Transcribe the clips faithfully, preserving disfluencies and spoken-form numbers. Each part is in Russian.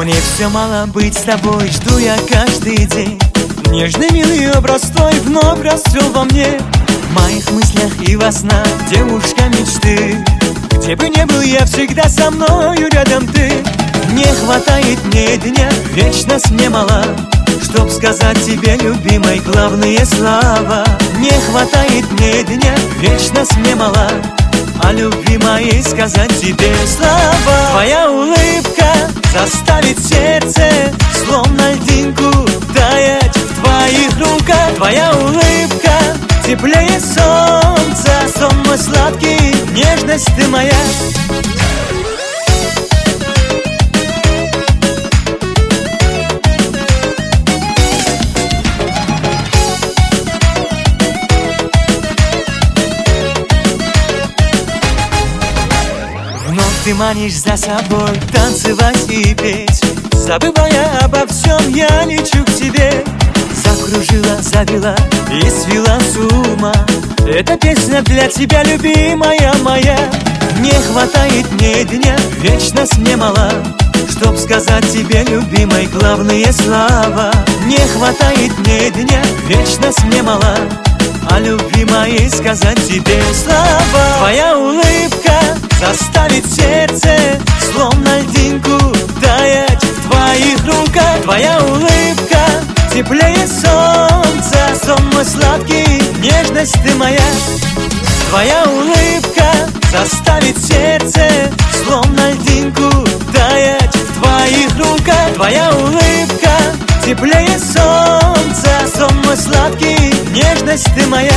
Мне все мало быть с тобой, жду я каждый день. Нежный, милый образ твой вновь расцвел во мне. В моих мыслях и во снах девушка мечты. Где бы ни был я, всегда со мною рядом ты. Не хватает мне дня, вечность мне мала, чтоб сказать тебе, любимой, главные слова. Не хватает мне дня, вечность мне мала, о любви моей сказать тебе слова. Твоя улыбка заставит сердце, словно льдинку, таять в твоих руках. Твоя улыбка теплее солнца, сон мой сладкий, нежность ты моя. Ты манишь за собой танцевать и петь. Забывая обо всем, я лечу к тебе. Закружила, завела и свела с ума. Эта песня для тебя, любимая моя. Не хватает мне дня, вечность мне мала, чтоб сказать тебе, любимой, главные слова. Не хватает мне дня, вечность мне мала, о любви моей сказать тебе слова. Твоя улыбка заставит сердце, словно льдинку, таять в твоих руках. Твоя улыбка теплее солнца, сон мой сладкий, нежность ты моя. Твоя улыбка заставит сердце, словно льдинку, таять в твоих руках. Твоя улыбка теплее солнца, сон мой сладкий, нежность ты моя.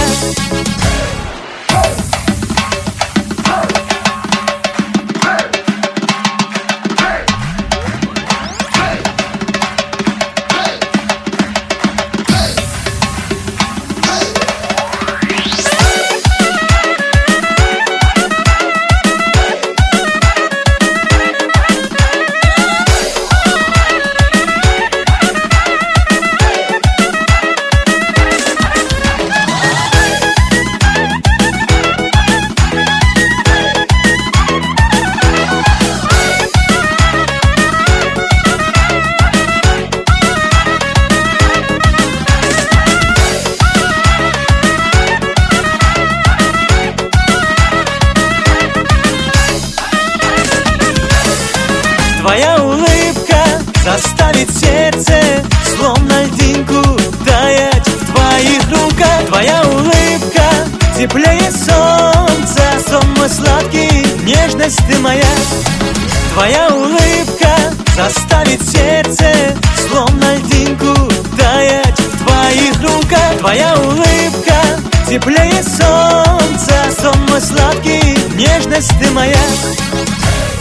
Твоя улыбка заставит сердце, словно льдинку, таять в твоих руках. Твоя улыбка теплее солнца, сон мой сладкий, нежность ты моя. Твоя улыбка заставит сердце, словно льдинку, таять в твоих руках. Твоя улыбка теплее солнца, сон мой сладкий, нежность ты моя.